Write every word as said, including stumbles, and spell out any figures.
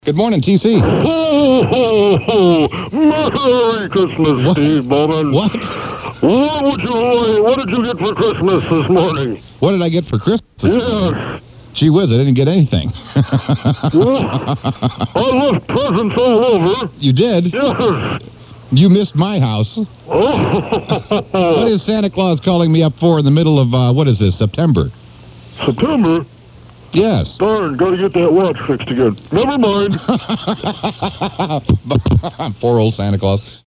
Good morning, T C. Ho, ho, ho! Merry Christmas, What? Steve Bowman. What? What would you? What did you get for Christmas this morning? What did I get for Christmas? Yes. Gee whiz, I didn't get anything. Well, I left presents all over. You did? Yes. You missed my house. Oh. What is Santa Claus calling me up for in the middle of, uh, what is this, September? September? Yes. Darn, gotta get that watch fixed again. Never mind. Poor old Santa Claus.